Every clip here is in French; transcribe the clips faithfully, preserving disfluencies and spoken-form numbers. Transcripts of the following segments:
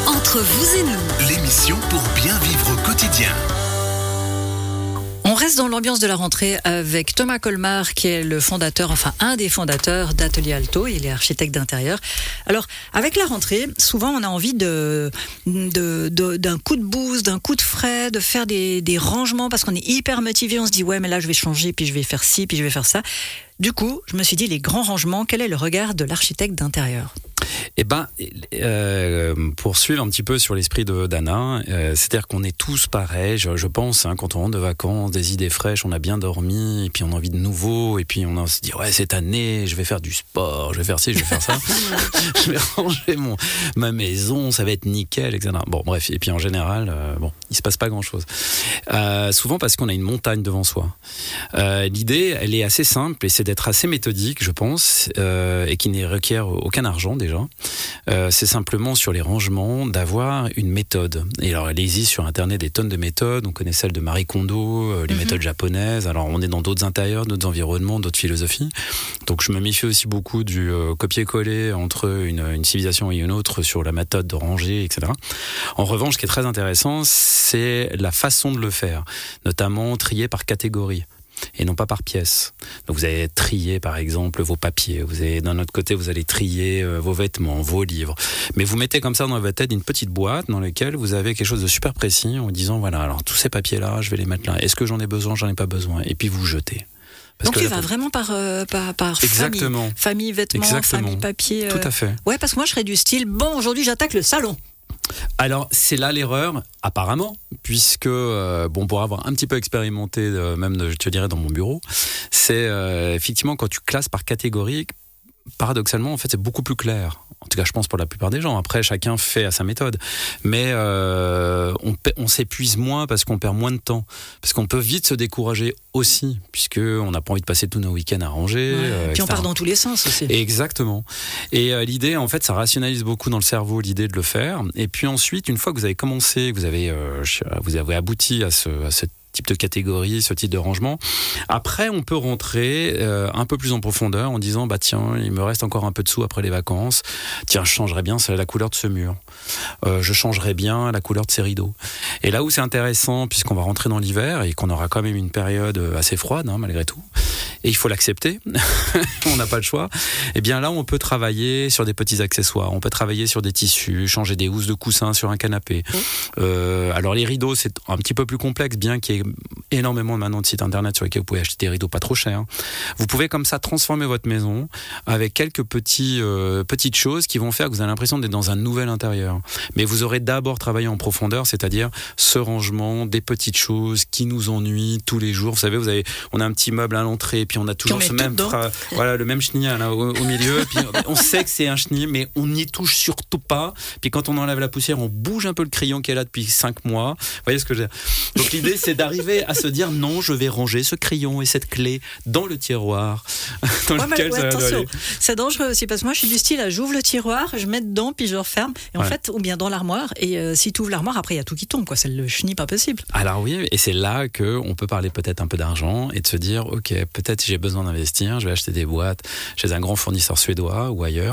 Entre vous et nous, l'émission pour bien vivre au quotidien. On reste dans l'ambiance de la rentrée avec Thomas Colmar, qui est le fondateur, enfin un des fondateurs d'Atelier Alto. Il est architecte d'intérieur. Alors, avec la rentrée, souvent on a envie de, de, de, d'un coup de boost, d'un coup de frais, de faire des, des rangements parce qu'on est hyper motivé. On se dit, ouais, mais là je vais changer, puis je vais faire ci, puis je vais faire ça. Du coup, je me suis dit, les grands rangements, quel est le regard de l'architecte d'intérieur ? Eh ben, euh, pour suivre un petit peu sur l'esprit de d'Anna, euh, c'est-à-dire qu'on est tous pareils, je, je pense, hein, quand on rentre de vacances, des idées fraîches, on a bien dormi, et puis on a envie de nouveau, et puis on se dit, ouais, cette année, je vais faire du sport, je vais faire ci, je vais faire ça, je vais ranger mon, ma maison, ça va être nickel, et cetera. Bon, bref, et puis en général, euh, bon, il se passe pas grand-chose. Euh, souvent parce qu'on a une montagne devant soi. Euh, l'idée, elle est assez simple, et c'est d'être assez méthodique, je pense, euh, et qui ne requiert aucun argent, déjà. Euh, c'est simplement sur les rangements d'avoir une méthode. Et alors, il existe sur Internet des tonnes de méthodes. On connaît celle de Marie Kondo, euh, les mm-hmm. méthodes japonaises. Alors, on est dans d'autres intérieurs, d'autres environnements, d'autres philosophies. Donc, je me méfie aussi beaucoup du euh, copier-coller entre une, une civilisation et une autre sur la méthode de ranger, et cetera. En revanche, ce qui est très intéressant, c'est la façon de le faire, notamment trier par catégorie et non pas par pièce. Donc vous allez trier par exemple vos papiers, vous allez, d'un autre côté vous allez trier euh, vos vêtements, vos livres, mais vous mettez comme ça dans votre tête une petite boîte dans laquelle vous avez quelque chose de super précis en vous disant voilà, alors tous ces papiers là je vais les mettre là, est-ce que j'en ai besoin, j'en ai pas besoin, et puis vous jetez. Parce donc tu vas vraiment par, euh, par, par Exactement. famille, famille vêtements, Exactement. famille papier. Euh... Tout à fait. Ouais, parce que moi je serais du style, bon aujourd'hui j'attaque le salon. Alors c'est là l'erreur apparemment, puisque euh, bon, pour avoir un petit peu expérimenté euh, même de, je te dirais dans mon bureau, c'est euh, effectivement quand tu classes par catégorie, paradoxalement en fait c'est beaucoup plus clair. En tout cas, je pense pour la plupart des gens. Après, chacun fait à sa méthode. Mais euh, on, on s'épuise moins parce qu'on perd moins de temps. Parce qu'on peut vite se décourager aussi, puisqu'on n'a pas envie de passer tous nos week-ends à ranger. Ouais, euh, puis on part dans tous les sens aussi. Exactement. Et euh, l'idée, en fait, ça rationalise beaucoup dans le cerveau l'idée de le faire. Et puis ensuite, une fois que vous avez commencé, que vous avez, euh, vous avez abouti à, ce, à cette type de catégorie, ce type de rangement. Après, on peut rentrer euh, un peu plus en profondeur en disant bah tiens, il me reste encore un peu de sous après les vacances. Tiens, je changerais bien la couleur de ce mur. Euh, je changerais bien la couleur de ces rideaux. Et là où c'est intéressant, puisqu'on va rentrer dans l'hiver et qu'on aura quand même une période assez froide, hein, malgré tout, et il faut l'accepter, on n'a pas le choix, et bien là on peut travailler sur des petits accessoires, on peut travailler sur des tissus, changer des housses de coussins sur un canapé. Mmh. Euh, alors les rideaux c'est un petit peu plus complexe, bien qu'il y ait énormément maintenant de sites internet sur lesquels vous pouvez acheter des rideaux pas trop chers. Vous pouvez comme ça transformer votre maison avec quelques petits, euh, petites choses qui vont faire que vous avez l'impression d'être dans un nouvel intérieur. Mais vous aurez d'abord travaillé en profondeur, c'est-à-dire ce rangement, des petites choses qui nous ennuient tous les jours. Vous savez, vous avez, on a un petit meuble à l'entrée, puis on a toujours ce même, fra, voilà, le même chenille là au, au milieu. Puis on sait que c'est un chenille, mais on n'y touche surtout pas. Puis quand on enlève la poussière, on bouge un peu le crayon qui est là depuis cinq mois. Vous voyez ce que je veux dire ? Donc l'idée, c'est d'arriver à se dire non, je vais ranger ce crayon et cette clé dans le tiroir dans ouais, lequel ouais, ça attention, doit aller. C'est dangereux aussi parce que moi je suis du style à j'ouvre le tiroir, je mets dedans puis je referme et en ouais. fait ou bien dans l'armoire et euh, si tu ouvres l'armoire après il y a tout qui tombe quoi, c'est le chenille pas possible. Alors oui, et c'est là que on peut parler peut-être un peu d'argent et de se dire ok, peut-être si j'ai besoin d'investir, je vais acheter des boîtes chez un grand fournisseur suédois ou ailleurs.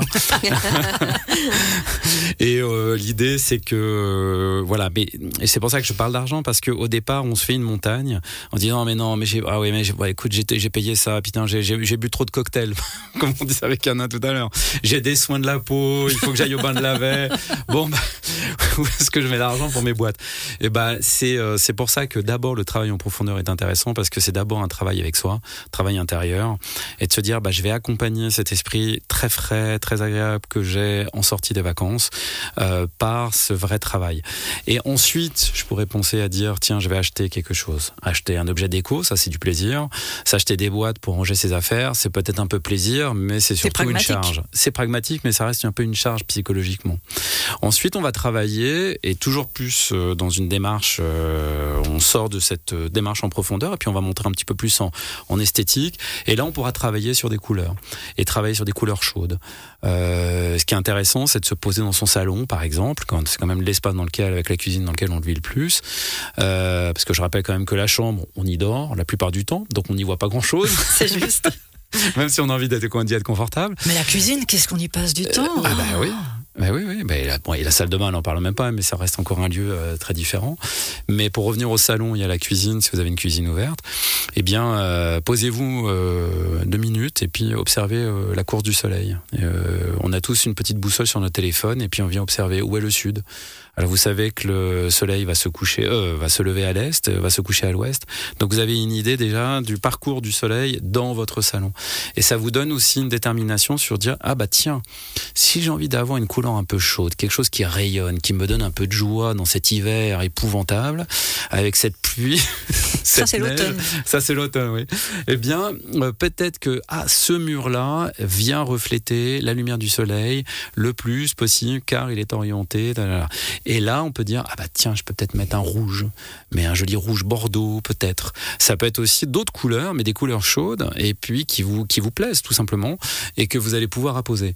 Et euh, l'idée c'est que euh, voilà, mais et c'est pour ça que je parle d'argent parce que au départ on se fait une montagne en disant mais non mais j'ai ah oui mais j'ai, ouais, écoute j'ai, j'ai payé ça putain j'ai, j'ai, j'ai bu trop de cocktails comme on dit avec Anna tout à l'heure, j'ai des soins de la peau, il faut que j'aille au bain de la veille, bon bah, où est-ce que je mets l'argent pour mes boîtes? Et bah c'est euh, c'est pour ça que d'abord le travail en profondeur est intéressant parce que c'est d'abord un travail avec soi, travail intérieur, et de se dire bah je vais accompagner cet esprit très frais, très agréable que j'ai en sortie des vacances euh, par ce vrai travail. Et ensuite je pourrais penser à dire tiens je vais acheter quelque chose, acheter un objet déco, ça c'est du plaisir, s'acheter des boîtes pour ranger ses affaires, c'est peut-être un peu plaisir mais c'est surtout c'est une charge. C'est pragmatique mais ça reste un peu une charge psychologiquement. Ensuite on va travailler et toujours plus euh, dans une démarche, euh, on sort de cette euh, démarche en profondeur et puis on va monter un petit peu plus en, en esthétique et là on pourra travailler sur des couleurs et travailler sur des couleurs chaudes. Euh, ce qui est intéressant c'est de se poser dans son salon par exemple, quand c'est quand même l'espace dans lequel, avec la cuisine dans lequel on le vit le plus, euh, parce que je rappelle quand même que la chambre on y dort la plupart du temps donc on n'y voit pas grand chose. C'est juste. Même si on a envie d'être, d'y être confortable. Mais la cuisine, qu'est-ce qu'on y passe du temps? euh, Ah bah oui. Ben oui, oui. Ben, la, bon, et la salle de bain, on n'en parle même pas, mais ça reste encore un lieu euh, très différent. Mais pour revenir au salon, il y a la cuisine, si vous avez une cuisine ouverte. Eh bien, euh, posez-vous euh, deux minutes et puis observez euh, la course du soleil. Euh, on a tous une petite boussole sur notre téléphone et puis on vient observer où est le sud. Alors vous savez que le soleil va se coucher, euh, va se lever à l'est, va se coucher à l'ouest. Donc vous avez une idée déjà du parcours du soleil dans votre salon. Et ça vous donne aussi une détermination sur dire ah bah tiens, si j'ai envie d'avoir une couleur un peu chaude, quelque chose qui rayonne, qui me donne un peu de joie dans cet hiver épouvantable, avec cette pluie, ça c'est neige, l'automne. Ça c'est l'automne, oui. Eh bien euh, peut-être que ah ce mur-là vient refléter la lumière du soleil le plus possible car il est orienté. Tadala. Et là, on peut dire, ah bah tiens, je peux peut-être mettre un rouge, mais un joli rouge bordeaux, peut-être. Ça peut être aussi d'autres couleurs, mais des couleurs chaudes, et puis qui vous, qui vous plaisent, tout simplement, et que vous allez pouvoir apposer.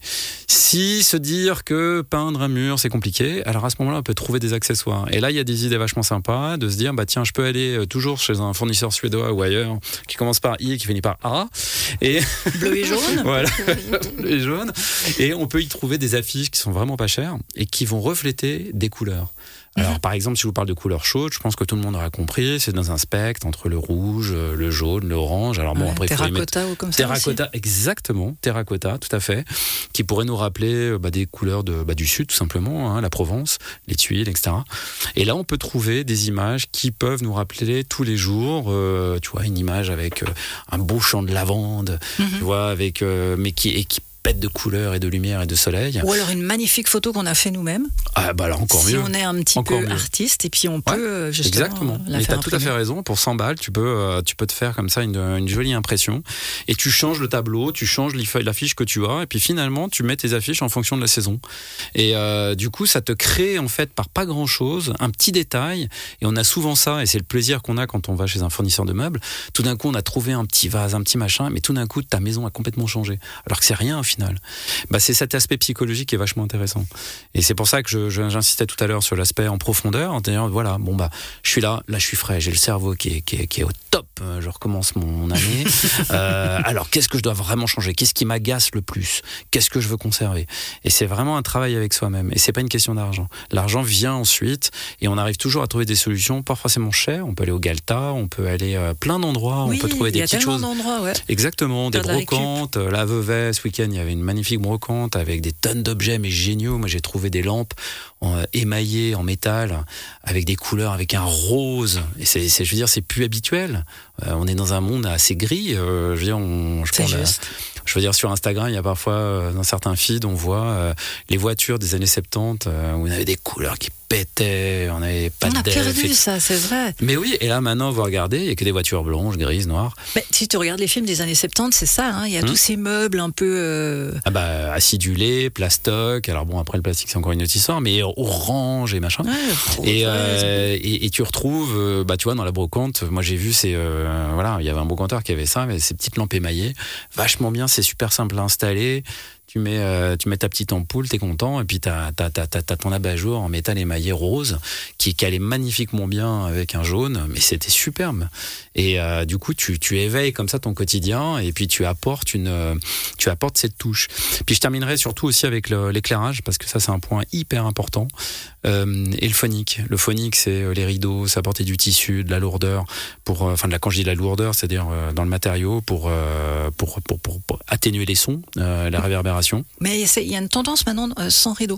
Si se dire que peindre un mur, c'est compliqué, alors à ce moment-là, on peut trouver des accessoires. Et là, il y a des idées vachement sympas, de se dire, bah tiens, je peux aller toujours chez un fournisseur suédois ou ailleurs, qui commence par I et qui finit par A, et... Bleu et jaune. Voilà, bleu et jaune. Et on peut y trouver des affiches qui sont vraiment pas chères, et qui vont refléter des couleurs. Alors, mmh. par exemple, si je vous parle de couleurs chaudes, je pense que tout le monde aura compris, c'est dans un spectre entre le rouge, le jaune, l'orange. Alors bon, ouais, après, terracotta ou comme ça. Terracotta, aussi. Exactement, terracotta, tout à fait, qui pourrait nous rappeler bah, des couleurs de, bah, du sud, tout simplement, hein, la Provence, les tuiles, et cetera. Et là, on peut trouver des images qui peuvent nous rappeler tous les jours, euh, tu vois, une image avec euh, un beau champ de lavande, mmh. tu vois, avec, euh, mais qui, et qui pète de couleurs et de lumière et de soleil. Ou alors une magnifique photo qu'on a fait nous-mêmes. Ah bah alors encore si mieux. Si on est un petit encore peu mieux. artiste et puis on peut ouais, justement exactement. la Mais faire t'as tout à fait raison. Pour cent balles, tu peux, euh, tu peux te faire comme ça une, une jolie impression et tu changes le tableau, tu changes l'affiche que tu as et puis finalement tu mets tes affiches en fonction de la saison. Et euh, du coup, ça te crée en fait par pas grand-chose un petit détail et on a souvent ça et c'est le plaisir qu'on a quand on va chez un fournisseur de meubles. Tout d'un coup, on a trouvé un petit vase, un petit machin, mais tout d'un coup, ta maison a complètement changé. Alors que c'est rien au final. Bah, c'est cet aspect psychologique qui est vachement intéressant. Et c'est pour ça que je, je, j'insistais tout à l'heure sur l'aspect en profondeur, en disant, voilà, bon bah, je suis là, là je suis frais, j'ai le cerveau qui est, qui est, qui est au top, je recommence mon, mon année. euh, alors, qu'est-ce que je dois vraiment changer? Qu'est-ce qui m'agace le plus? Qu'est-ce que je veux conserver? Et c'est vraiment un travail avec soi-même. Et c'est pas une question d'argent. L'argent vient ensuite, et on arrive toujours à trouver des solutions, pas forcément chères. On peut aller au Galta, on peut aller à plein d'endroits, oui, on peut trouver des petites choses. D'endroits, ouais. Exactement, des T'as brocantes. La, la Vevey, ce week-end, il y avait une magnifique brocante avec des tonnes d'objets mais géniaux. Moi j'ai trouvé des lampes en, euh, émaillées en métal avec des couleurs, avec un rose et c'est, c'est je veux dire c'est plus habituel. Euh, on est dans un monde assez gris. Euh, je veux dire on, je, c'est prends juste. La, je veux dire sur Instagram il y a parfois euh, dans certains feeds on voit euh, les voitures des années soixante-dix euh, où on avait des couleurs qui pétaient, on avait pas on de a perdu et... ça, c'est vrai. Mais oui, et là maintenant vous regardez, il y a que des voitures blanches, grises, noires. Mais si tu regardes les films des années soixante-dix, c'est ça, hein, il y a hum. tous ces meubles un peu euh... ah bah acidulés, plastoc. Alors bon après le plastique c'est encore une autre histoire, mais orange et machin. Ouais, et, euh, et et tu retrouves, bah tu vois dans la brocante, moi j'ai vu c'est euh, voilà, il y avait un brocanteur qui avait ça, mais ces petites lampes émaillées, vachement bien, c'est super simple à installer. Tu mets, euh, tu mets ta petite ampoule, t'es content, et puis t'as, t'as, t'as, t'as ton abat-jour en métal émaillé rose, qui, qui allait magnifiquement bien avec un jaune, mais c'était superbe. Et euh, du coup, tu, tu éveilles comme ça ton quotidien, et puis tu apportes une, euh, tu apportes cette touche. Puis je terminerai surtout aussi avec le, l'éclairage, parce que ça c'est un point hyper important. Euh, et le phonique. Le phonique, c'est les rideaux, ça apporter du tissu, de la lourdeur, pour, enfin de la, quand je dis de la lourdeur, c'est-à-dire euh, dans le matériau, pour, euh, pour, pour, pour, pour atténuer les sons, euh, la réverbération. Mais il y a une tendance maintenant euh, sans rideau.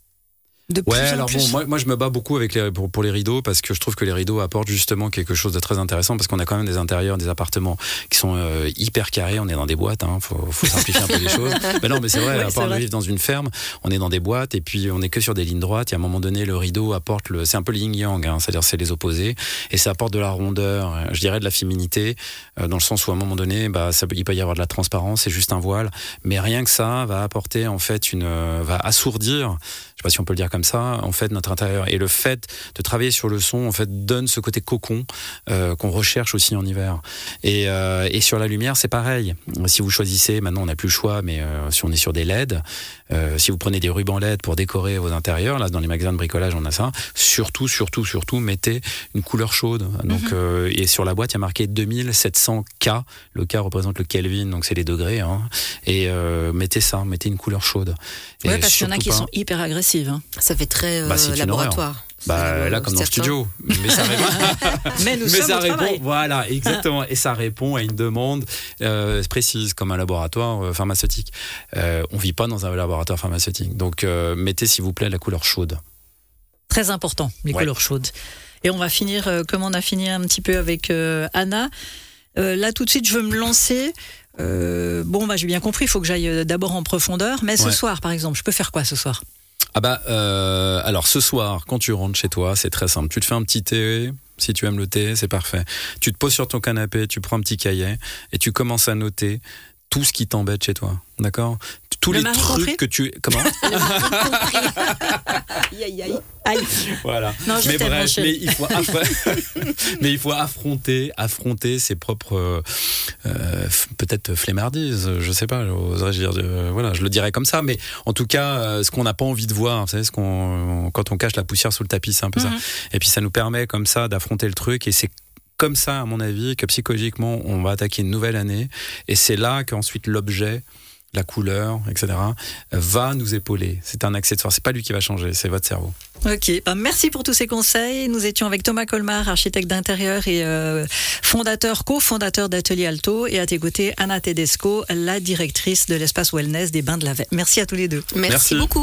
De plus ouais, en alors plus. bon, moi, moi je me bats beaucoup avec les, pour, pour les rideaux parce que je trouve que les rideaux apportent justement quelque chose de très intéressant parce qu'on a quand même des intérieurs, des appartements qui sont euh, hyper carrés. On est dans des boîtes, hein, faut, faut simplifier un peu les choses. Mais non, mais c'est vrai, ouais, à part de vivre dans une ferme, on est dans des boîtes et puis on est que sur des lignes droites. Et à un moment donné, le rideau apporte le, c'est un peu le yin-yang, hein, c'est-à-dire c'est les opposés et ça apporte de la rondeur, je dirais de la féminité, euh, dans le sens où à un moment donné, bah, ça, il peut y avoir de la transparence, c'est juste un voile, mais rien que ça va apporter en fait une, euh, va assourdir. Je sais pas si on peut le dire comme comme ça, en fait, notre intérieur. Et le fait de travailler sur le son, en fait, donne ce côté cocon euh, qu'on recherche aussi en hiver. Et, euh, et sur la lumière, c'est pareil. Si vous choisissez, maintenant on n'a plus le choix, mais euh, si on est sur des L E D, euh, si vous prenez des rubans L E D pour décorer vos intérieurs, là dans les magasins de bricolage on a ça, surtout, surtout, surtout, mettez une couleur chaude. Donc, mm-hmm. euh, et sur la boîte, il y a marqué deux mille sept cents K. Le K représente le Kelvin, donc c'est les degrés. Hein. Et euh, mettez ça, mettez une couleur chaude. Oui, parce qu'il y en a qui pas... sont hyper agressives. Hein. Ça fait très euh, bah, laboratoire. Bah, là, comme dans le studio. Mais ça répond, mais nous mais sommes ça au répond, travail. voilà, exactement. Et ça répond à une demande euh, précise, comme un laboratoire euh, pharmaceutique. Euh, on vit pas dans un laboratoire pharmaceutique. Donc, euh, mettez, s'il vous plaît, la couleur chaude. Très important, les ouais. couleurs chaudes. Et on va finir, euh, comme on a fini un petit peu avec euh, Anna. Euh, là, tout de suite, je veux me lancer. Euh, bon, bah, j'ai bien compris, il faut que j'aille d'abord en profondeur. Mais ce ouais. soir, par exemple, je peux faire quoi ce soir ? Ah bah, euh, alors ce soir, quand tu rentres chez toi, c'est très simple. Tu te fais un petit thé, si tu aimes le thé, c'est parfait. Tu te poses sur ton canapé, tu prends un petit cahier et tu commences à noter tout ce qui t'embête chez toi, d'accord ? Tous le les trucs compris. que tu... Comment ? Aïe, aïe, aïe. Aïe. Voilà. Non, je mais t'aime, bref, mais il faut aff... mais il faut affronter, affronter ses propres euh, peut-être flemmardises, je sais pas, oserais-je dire, de... voilà, je le dirais comme ça, mais en tout cas, euh, ce qu'on n'a pas envie de voir, vous savez, ce qu'on, quand on cache la poussière sous le tapis, c'est un peu mm-hmm. ça. Et puis ça nous permet comme ça d'affronter le truc, et c'est comme ça, à mon avis, que psychologiquement, on va attaquer une nouvelle année, et c'est là qu'ensuite l'objet, la couleur, et cetera, va nous épauler. C'est un accessoire, c'est pas lui qui va changer, c'est votre cerveau. Ok, ben merci pour tous ces conseils. Nous étions avec Thomas Colmar, architecte d'intérieur et euh, fondateur, cofondateur d'Atelier Alto, et à tes côtés, Anna Tedesco, la directrice de l'espace wellness des Bains de la Veille. Merci à tous les deux. Merci, merci. beaucoup.